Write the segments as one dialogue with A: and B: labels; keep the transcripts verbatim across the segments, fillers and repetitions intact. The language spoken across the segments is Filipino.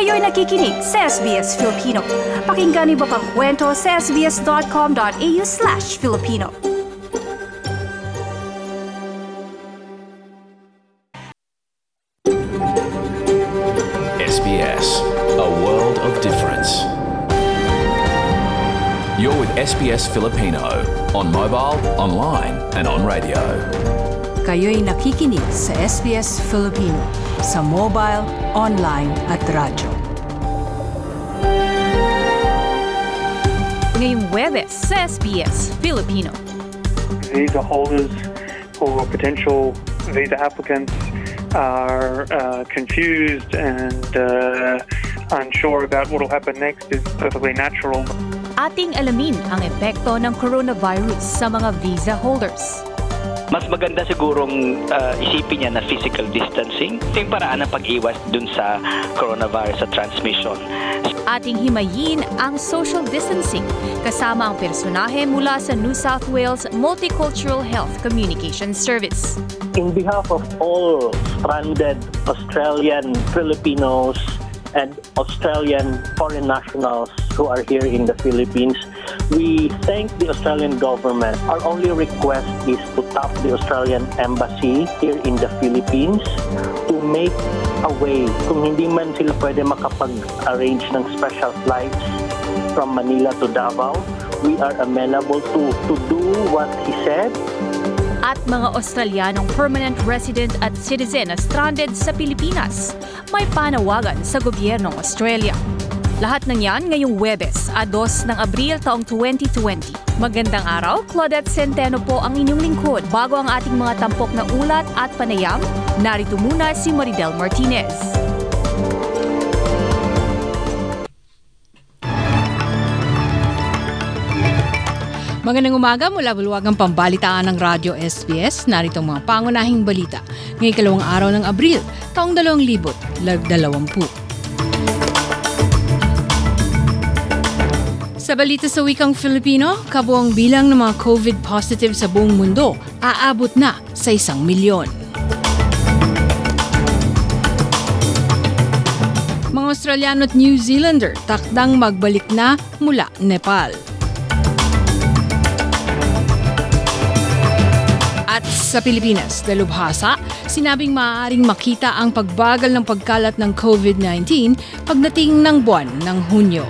A: Kayo'y nakikinig sa S B S Filipino. Pakinggan niyo pa pang kwento sa sbs.com.au slash Filipino.
B: S B S, a world of difference. You're with S B S Filipino on mobile, online and on radio.
A: Kayo'y nakikinig sa S B S Filipino sa mobile, online at radyo. Ngayong Huwebes sa S B S Filipino.
C: Visa holders or potential visa applicants are uh, confused and uh, unsure about what will happen next is perfectly natural.
A: Ating alamin ang epekto ng coronavirus sa mga visa holders.
D: Mas maganda sigurong uh, isipin niya na physical distancing. Ito yung paraan ng pag-iwas dun sa coronavirus sa transmission.
A: Ating himayin ang social distancing kasama ang personahe mula sa New South Wales Multicultural Health Communication Service.
E: In behalf of all stranded Australian Filipinos and Australian foreign nationals who are here in the Philippines, we thank the Australian government. Our only request is to tap the Australian Embassy here in the Philippines to make a way. Kung hindi man sila pwede makapag-arrange ng special flights from Manila to Davao, we are amenable to, to do what he said.
A: At mga Australianong permanent resident at citizen na stranded sa Pilipinas, may panawagan sa gobyernong Australia. Lahat ng yan ngayong Huwebes, dos ng Abril taong twenty twenty. Magandang araw, Claudette Centeno po ang inyong lingkod. Bago ang ating mga tampok na ulat at panayam, narito muna si Maridel Martinez.
F: Magandang umaga mula bulwagang pambalitaan ng Radyo S B S. Narito ang mga pangunahing balita ngayong ikalawang araw ng Abril, taong dalawang libo't dalawampu. Sa balita sa wikang Filipino, kabuang bilang ng mga COVID positive sa buong mundo aabot na sa isang milyon. Mga Australiano at New Zealander takdang magbalik na mula Nepal. At sa Pilipinas, dalubhasa, sinabing maaaring makita ang pagbagal ng pagkalat ng COVID nineteen pagdating ng buwan ng Hunyo.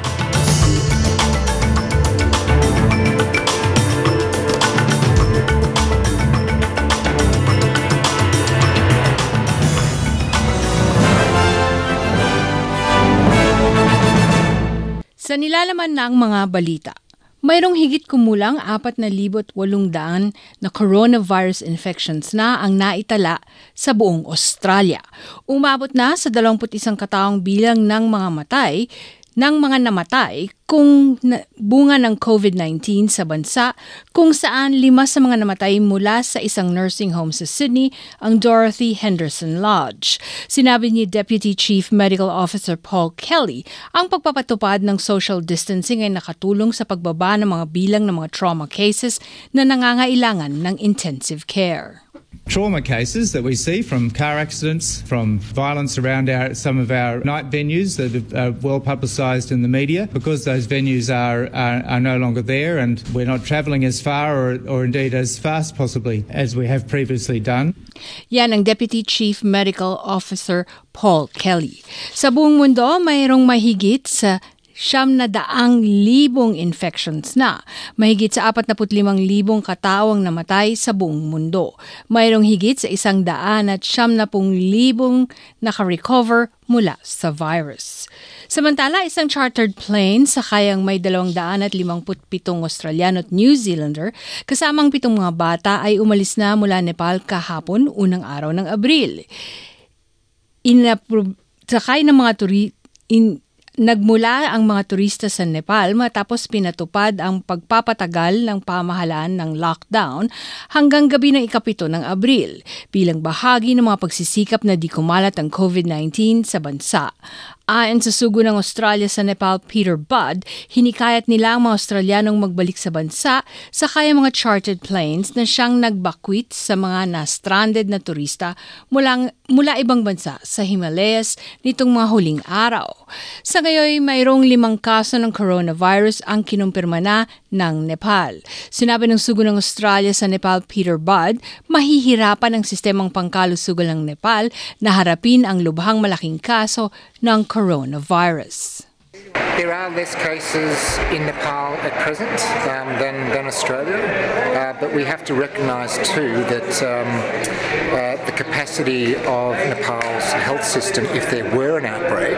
F: Sa nilalaman ng mga balita, mayroong higit kumulang apat na libo't walong daan na coronavirus infections na ang naitala sa buong Australia. Umabot na sa dalawampu't isang kataong bilang ng mga matay ng mga namatay kung na, bunga ng COVID nineteen sa bansa, kung saan lima sa mga namatay mula sa isang nursing home sa Sydney, ang Dorothy Henderson Lodge. Sinabi ni Deputy Chief Medical Officer Paul Kelly, ang pagpapatupad ng social distancing ay nakatulong sa pagbaba ng mga bilang ng mga trauma cases na nangangailangan ng intensive care.
G: Trauma cases that we see from car accidents, from violence around our, some of our night venues that are well publicised in the media, because those venues are, are, are no longer there and we're not travelling as far or, or indeed as fast possibly as we have previously done.
F: Yan ang Deputy Chief Medical Officer Paul Kelly. Sa buong mundo, mayroong mahigit sa siyam na daang libong infections na. Mahigit sa apat na limang libong katawang namatay sa buong mundo. Mayroong higit sa isang daan at siyam na pung libong nakarecover mula sa virus. Samantala, isang chartered plane sa kayang may dalawang daan at limangput pitong Australiano at New Zealander kasamang pitong mga bata ay umalis na mula Nepal kahapon, unang araw ng Abril. Inapro- sakay ng mga turi- in- Nagmula ang mga turista sa Nepal matapos pinatupad ang pagpapatagal ng pamahalaan ng lockdown hanggang gabi ng ikapito ng Abril bilang bahagi ng mga pagsisikap na di kumalat ang COVID nineteen sa bansa. Ayon sa sugo ng Australia sa Nepal, Peter Budd, hinikayat nila ang mga Australianong magbalik sa bansa sakay ang mga chartered planes na siyang nagbakwit sa mga na-stranded na turista mula, mula ibang bansa sa Himalayas nitong mga huling araw. Sa ngayon, mayroong limang kaso ng coronavirus ang kinumpirma na ng Nepal. Sinabi ng sugo ng Australia sa Nepal, Peter Budd, mahihirapan ang sistemang pangkalusugan ng Nepal na harapin ang lubhang malaking kaso ng coronavirus.
H: There are less cases in Nepal at present um, than, than Australia, uh, but we have to recognise too that um, uh, the capacity of Nepal's health system, if there were an outbreak,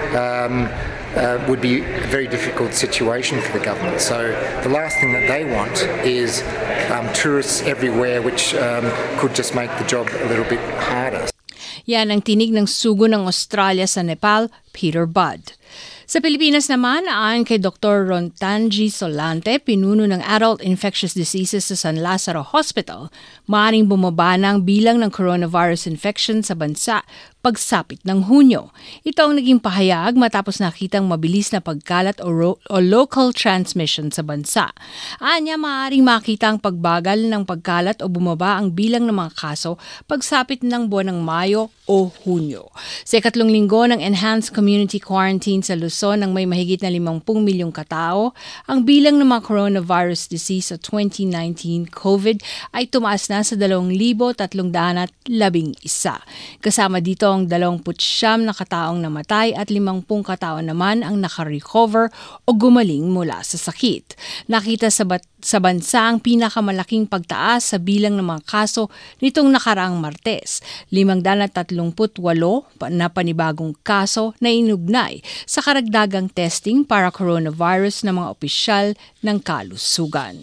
H: um, uh, would be a very difficult situation for the government. So the last thing that they want is um, tourists everywhere, which um, could just make the job a little bit harder.
F: Yan ang tinig ng sugo ng Australia sa Nepal, Peter Budd. Sa Pilipinas naman, ayon kay Doctor Rontanji Solante, pinuno ng Adult Infectious Diseases sa San Lazaro Hospital, maaaring bumaba na ang bilang ng coronavirus infection sa bansa pagsapit ng Hunyo. Ito ang naging pahayag matapos nakitang mabilis na pagkalat o, ro- o local transmission sa bansa. Anya, maaaring makita ang pagbagal ng pagkalat o bumaba ang bilang ng mga kaso pagsapit ng buwan ng Mayo o Hunyo. Sa ikatlong linggo ng Enhanced Community Quarantine sa Luzon ng may mahigit na limangpung milyong katao, ang bilang ng mga coronavirus disease sa twenty nineteen COVID ay tumaas na sa dalawang libo tatlong daan at labing isa. Kasama dito ang dalawamput siyam na kataong namatay at limangpung katao naman ang nakarecover o gumaling mula sa sakit. Nakita sa, bat- sa bansa ang pinakamalaking pagtaas sa bilang ng mga kaso nitong nakaraang Martes, limang daan at tatlongput walo na panibagong kaso na inugnay sa karagdagang testing para coronavirus ng mga opisyal ng kalusugan.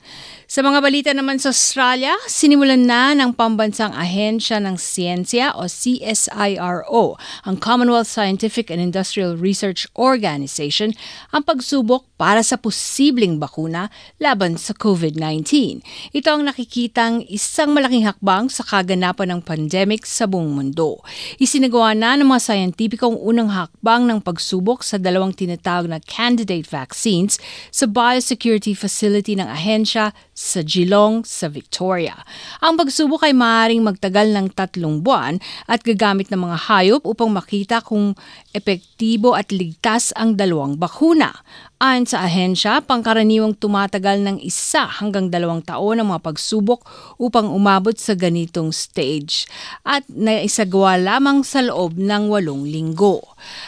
F: Sa mga balita naman sa Australia, sinimulan na ng Pambansang Ahensya ng Siyensya o C S I R O, ang Commonwealth Scientific and Industrial Research Organization, ang pagsubok para sa posibleng bakuna laban sa COVID nineteen. Ito ang nakikitang isang malaking hakbang sa kaganapan ng pandemic sa buong mundo. Isinagawa na ng mga scientificong unang hakbang ng pagsubok sa dalawang tinatawag na candidate vaccines sa biosecurity facility ng ahensya sa Geelong sa Victoria. Ang pagsubok ay maaaring magtagal ng tatlong buwan at gagamit ng mga hayop upang makita kung epektibo at ligtas ang dalawang bakuna. Ayon sa ahensya, pangkaraniwang tumatagal ng isa hanggang dalawang taon ang mga pagsubok upang umabot sa ganitong stage at naisagawa lamang sa loob ng walong linggo.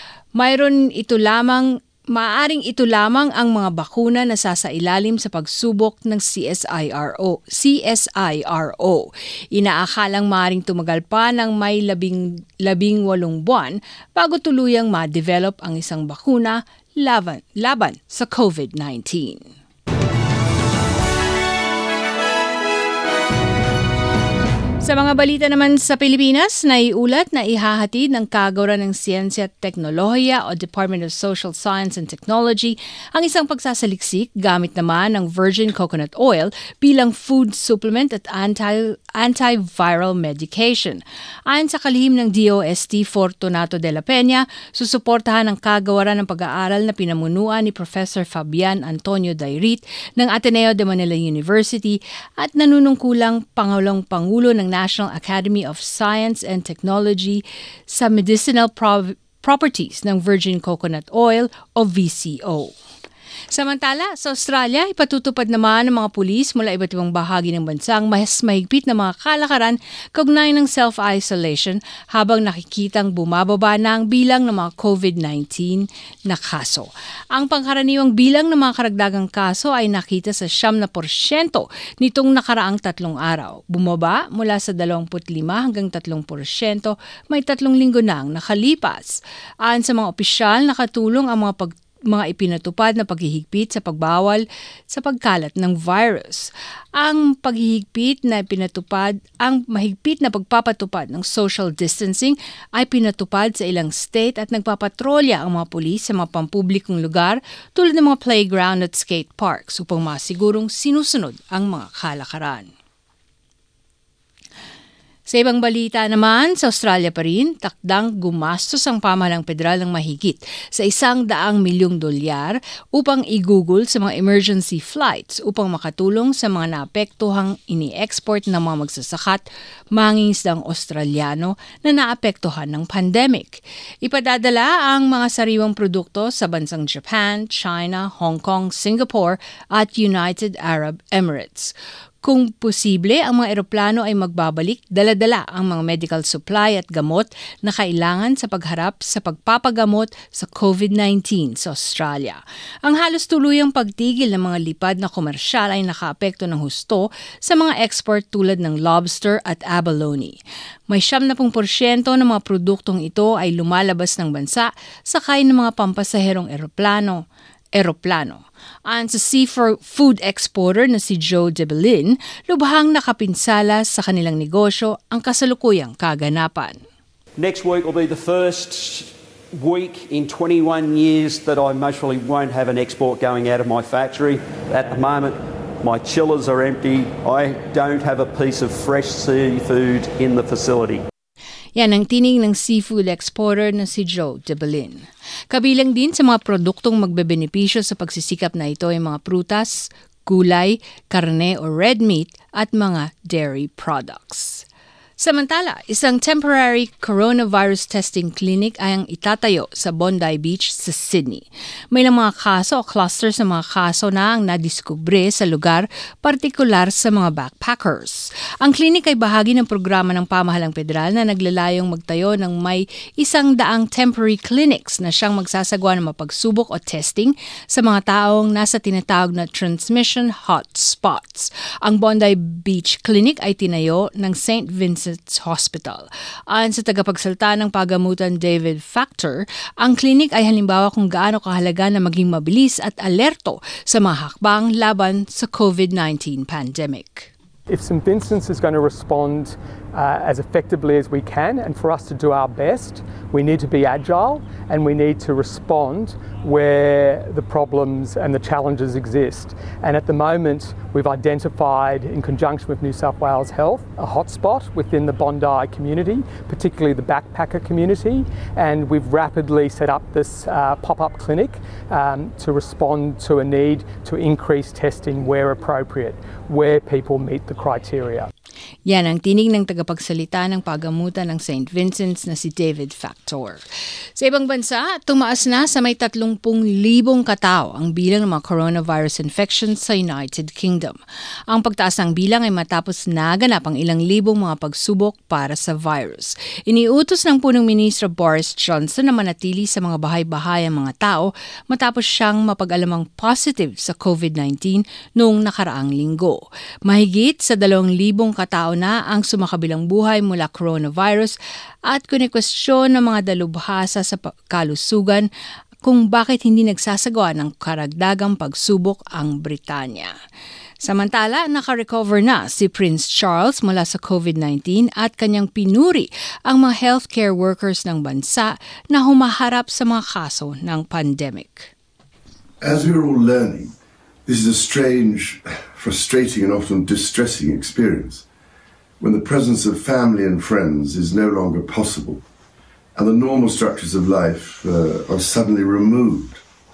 F: Mayroon ito lamang Maaring ito lamang ang mga bakuna na sasailalim sa pagsubok ng C S I R O. C S I R O. Inaakalang maaring tumagal pa ng may labing, labing walong buwan bago tuluyang ma-develop ang isang bakuna laban, laban sa COVID nineteen. Sa mga balita naman sa Pilipinas, naiulat na ihahatid ng Kagawaran ng Siyensya at Teknolohiya o Department of Social Science and Technology ang isang pagsasaliksik gamit naman ng virgin coconut oil bilang food supplement at anti, antiviral medication. Ayon sa kalihim ng D O S T Fortunato de la Peña, susuportahan ng Kagawaran ng pag-aaral na pinamunuan ni Professor Fabian Antonio Dairit ng Ateneo de Manila University at nanunungkulang Pangulong Pangulo ng National Academy of Science and Technology sa medicinal pro- properties ng virgin coconut oil o V C O. Samantala, sa Australia, ipatutupad naman ng mga pulis mula iba't ibang bahagi ng bansa ang mas mahigpit na mga kalakaran kaugnay ng self-isolation habang nakikitang bumababa na ang bilang ng mga COVID nineteen na kaso. Ang pangkaraniwang bilang ng mga karagdagang kaso ay nakita sa siyam na porsyento nitong nakaraang tatlong araw. Bumaba mula sa dalawamput lima hanggang tatlong porsyento may tatlong linggo nang nakalipas. Ayon sa mga opisyal, nakatulong ang mga pag mga ipinatupad na paghihigpit sa pagbawal sa pagkalat ng virus. Ang paghihigpit na pinatupad, ang mahigpit na pagpapatupad ng social distancing ay pinatupad sa ilang state at nagpapatrolya ang mga pulis sa mga pampublikong lugar tulad ng mga playground at skate parks upang masigurong sinusunod ang mga kalakaran. Sa ibang balita naman, sa Australia pa rin, takdang gumastos ang pamahalang federal ng mahigit sa isang daang milyong dolyar upang igugol sa mga emergency flights upang makatulong sa mga naapektuhang ini-export ng mga magsasakat mangingisdang Australiano na naapektuhan ng pandemic. Ipadadala ang mga sariwang produkto sa bansang Japan, China, Hong Kong, Singapore at United Arab Emirates. Kung posible, ang mga eroplano ay magbabalik, dala-dala ang mga medical supply at gamot na kailangan sa pagharap sa pagpapagamot sa COVID nineteen sa Australia. Ang halos tuluyang pagtigil ng mga lipad na komersyal ay nakaapekto ng husto sa mga export tulad ng lobster at abalone. May seventy porsyento ng mga produktong ito ay lumalabas ng bansa sakay ng mga pampasaherong eroplano. eroplano. Ayon sa seafood exporter na si Joe DeBellin, lubhang nakapinsala sa kanilang negosyo ang kasalukuyang kaganapan.
I: Next week will be the first week in twenty-one years that I most probably won't have an export going out of my factory. At the moment, my chillers are empty. I don't have a piece of fresh seafood in the facility.
F: Yan ang tinig ng seafood exporter na si Joe DeBellin. Kabilang din sa mga produktong magbebenepisyo sa pagsisikap na ito ay mga prutas, gulay, karne o red meat at mga dairy products. Samantala, isang temporary coronavirus testing clinic ay ang itatayo sa Bondi Beach sa Sydney. May lang mga kaso o clusters ng mga kaso na ang nadiskubre sa lugar, partikular sa mga backpackers. Ang clinic ay bahagi ng programa ng pamahalang federal na naglalayong magtayo ng may isang daang temporary clinics na siyang magsasagawa ng mapagsubok o testing sa mga taong nasa tinatawag na transmission hotspots. Ang Bondi Beach Clinic ay tinayo ng Saint Vincent Hospital. Ayon sa tagapagsalita ng pagamutan David Factor, ang klinik ay halimbawa kung gaano kahalaga na maging mabilis at alerto sa mga hakbang laban sa COVID nineteen pandemic.
J: If Saint Vincent's is going to respond uh, as effectively as we can, and for us to do our best, we need to be agile and we need to respond where the problems and the challenges exist. And at the moment, we've identified, in conjunction with New South Wales Health, a hotspot within the Bondi community, particularly the backpacker community, and we've rapidly set up this uh, pop-up clinic um, to respond to a need to increase testing where appropriate, where people meet the criteria.
F: Yan ang tinig ng tagapagsalita ng pagamutan ng Saint Vincent's na si David Factor. Sa ibang bansa, tumaas na sa may tatlongpung libong katao ang bilang ng mga coronavirus infections sa United Kingdom. Ang pagtaas ng bilang ay matapos naganap ang ilang libong mga pagsubok para sa virus. Iniutos ng punong ministro Boris Johnson na manatili sa mga bahay-bahay ang mga tao matapos siyang mapag-alamang positive sa COVID nineteen noong nakaraang linggo. Mahigit sa dalawang libong katao na ang sumakabilang buhay mula coronavirus at kunikwestiyon ng mga dalubhasa sa kalusugan kung bakit hindi nagsasagawa ng karagdagang pagsubok ang Britanya. Samantala, nakarecover na si Prince Charles mula sa COVID nineteen at kanyang pinuri ang mga healthcare workers ng bansa na humaharap sa mga kaso ng pandemic.
K: As we're all learning, this is a strange, frustrating and often distressing experience when the presence of family and friends is no longer possible and the normal structures of life uh, are suddenly removed.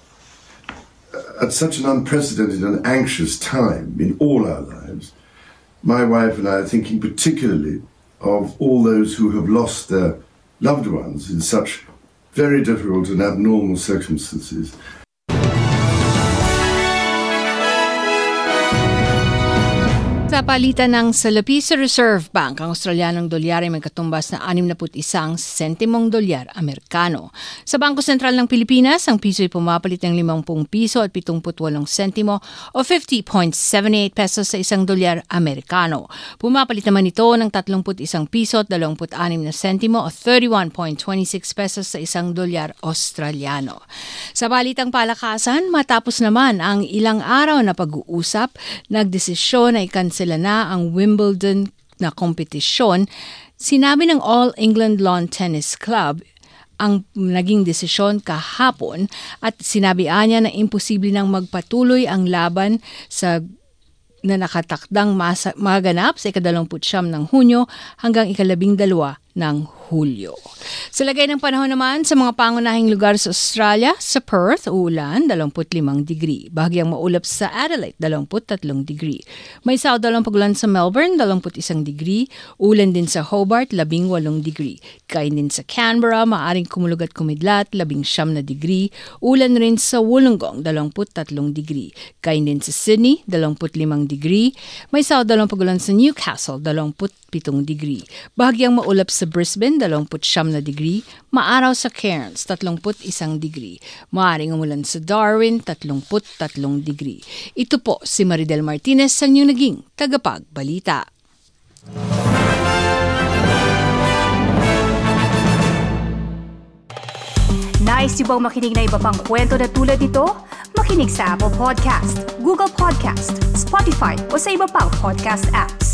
K: At such an unprecedented and anxious time in all our lives, my wife and I are thinking particularly of all those who have lost their loved ones in such very difficult and abnormal circumstances.
F: Sa palitan ng salapi sa Reserve Bank, ang Australianong dolyar ay may katumbas na anim na isang sentimong dolyar Amerikano. Sa Bangko Sentral ng Pilipinas, ang piso ay pumapalit ng limangpung piso at pitungput walong sentimo o fifty point seven eight pesos sa isang dolyar Amerikano. Pumapalit naman ito ng tatlumput isang piso at dalawamput anim na sentimo o thirty-one point two six pesos sa isang dolyar Australiano. Sa balitang palakasan, matapos naman ang ilang araw na pag-uusap, nagdesisyon na ikansela na ang Wimbledon na kompetisyon. Sinabi ng All England Lawn Tennis Club ang naging desisyon kahapon at sinabi niya na imposible nang magpatuloy ang laban sa na nakatakdang masa- maganap sa ikadalawamputsyam ng Hunyo hanggang ikalabing dalawa ng Hulyo. Sa lagay ng panahon naman sa mga pangunahing lugar sa Australia, sa Perth, uulan, dalawampu't limang degree. Bahagyang maulap sa Adelaide, dalawampu't tatlong degree. May saudalang pagulan sa Melbourne, dalawampu't isang degree. Ulan din sa Hobart, labing walong degree. Kain din sa Canberra, maaring kumulog at kumidlat, labing siyam na degree. Ulan rin sa Wollongong, dalawampu't tatlong degree. Kain din sa Sydney, dalawampu't limang degree. May saudalang pagulan sa Newcastle, dalawampu't pitong degree. Bahagyang maulap sa Brisbane, dalawampu't siyam na degree. Maaraw sa Cairns, tatlongpu't isang degree. Maaring umulan sa Darwin, tatlongpu't tatlong degree. Ito po si Maridel Martinez sa inyong naging tagapagbalita.
A: Nice yung bang makinig na iba pang kwento na tulad ito? Makinig sa Apple Podcast, Google Podcast, Spotify o sa iba pang podcast apps.